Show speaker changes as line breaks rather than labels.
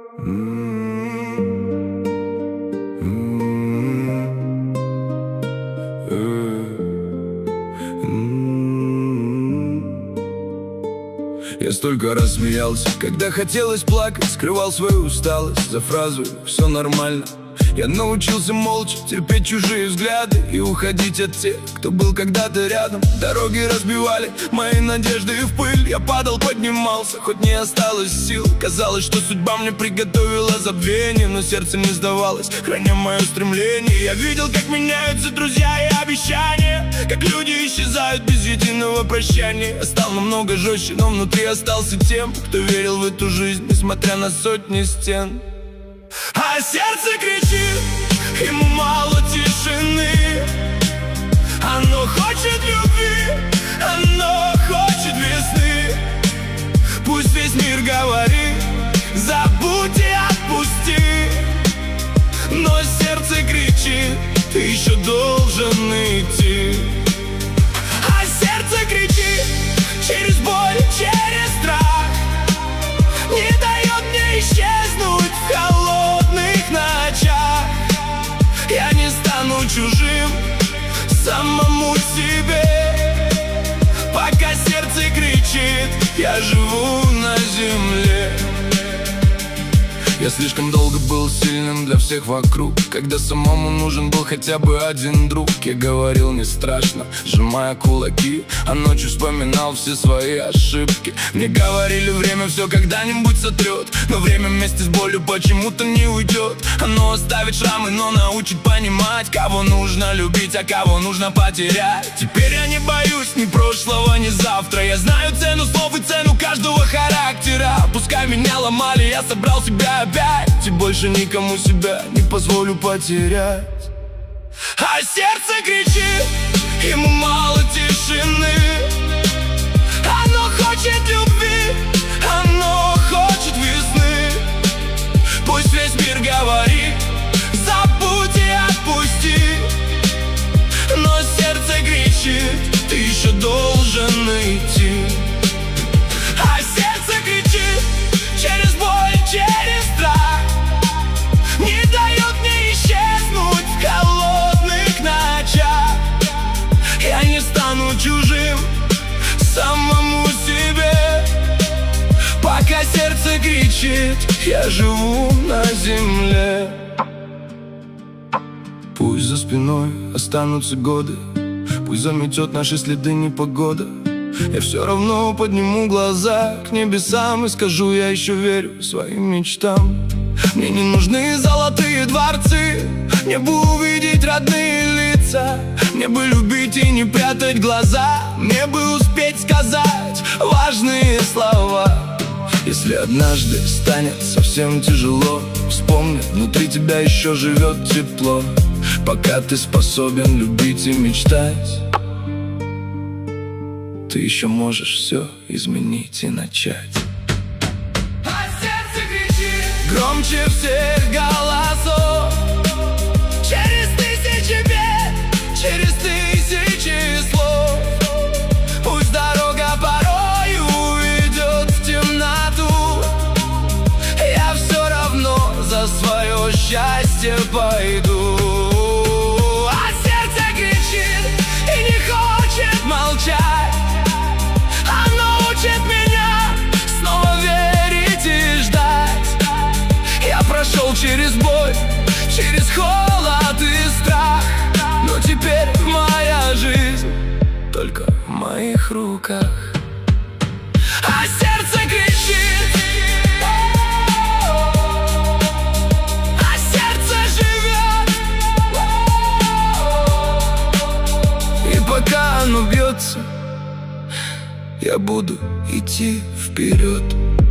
Я столько раз смеялся, когда хотелось плакать, скрывал свою усталость за фразу «все нормально». Я научился молча терпеть чужие взгляды и уходить от тех, кто был когда-то рядом. Дороги разбивали мои надежды в пыль. Я падал, поднимался, хоть не осталось сил. Казалось, что судьба мне приготовила забвение, но сердце не сдавалось, храня мое стремление. Я видел, как меняются друзья и обещания, как люди исчезают без единого прощания. Я стал намного жестче, но внутри остался тем, кто верил в эту жизнь, несмотря на сотни стен. А сердце кричит, ему мало тишины. Оно хочет любви, оно хочет весны. Пусть весь мир говорит, забудь и отпусти, но сердце кричит, ты еще должен идти. А сердце кричит через боль, через страх, не дает мне исчезнуть в холодных ночах. Я не стану чужим самому себе. Пока сердце кричит, я живу на земле. Я слишком долго был сильным для всех вокруг, когда самому нужен был хотя бы один друг. Я говорил не страшно, сжимая кулаки, а ночью вспоминал все свои ошибки. Мне говорили, время все когда-нибудь сотрет, но время вместе с болью почему-то не уйдет. Оно оставит шрамы, но научит понимать, кого нужно любить, а кого нужно потерять. Теперь я не боюсь ни прошлого, ни завтра. Я знаю цену слов и цену каждого характера. Пускай меня ломали, я собрал себя опять, и больше никому себя не позволю потерять. А сердце кричит, ему мало тишины. Оно хочет любви, оно хочет весны. Пусть весь мир говорит, забудь и отпусти, но сердце кричит, ты еще должен идти. А сердце кричит через боль, через страх, не дает мне исчезнуть в холодных ночах. Я не стану чужим самому себе. Пока сердце кричит, я живу на земле. Пусть за спиной останутся годы, пусть заметет наши следы непогода, я все равно подниму глаза к небесам и скажу, я еще верю своим мечтам. Мне не нужны золотые дворцы, мне бы увидеть родные лица, мне бы любить и не прятать глаза, мне бы успеть сказать важные слова. Если однажды станет совсем тяжело, вспомни, внутри тебя еще живет тепло. Пока ты способен любить и мечтать, ты еще можешь все изменить и начать. А сердце кричит громче всех голосов, через тысячи бед, через тысячи слов. Пусть дорога порою ведет в темноту, я все равно за свое счастье пойду. А сердце кричит и не хочет молчать, учит меня снова верить и ждать. Я прошел через боль, через холод и страх, но теперь моя жизнь только в моих руках. А сердце кричит, а сердце живет, и пока оно бьется, я буду идти вперед.